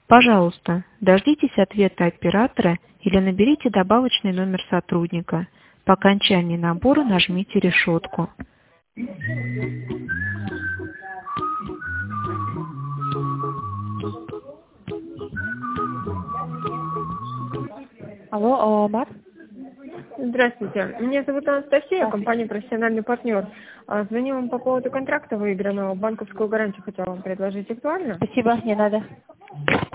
Пожалуйста, дождитесь ответа оператора или наберите добавочный номер сотрудника. По окончании набора нажмите решетку. Алло, Алмат? Здравствуйте, меня зовут Анастасия, компания «Профессиональный партнер». Звоню вам по поводу контракта выигранного, банковскую гарантию хотела вам предложить. Актуально? Спасибо, не надо.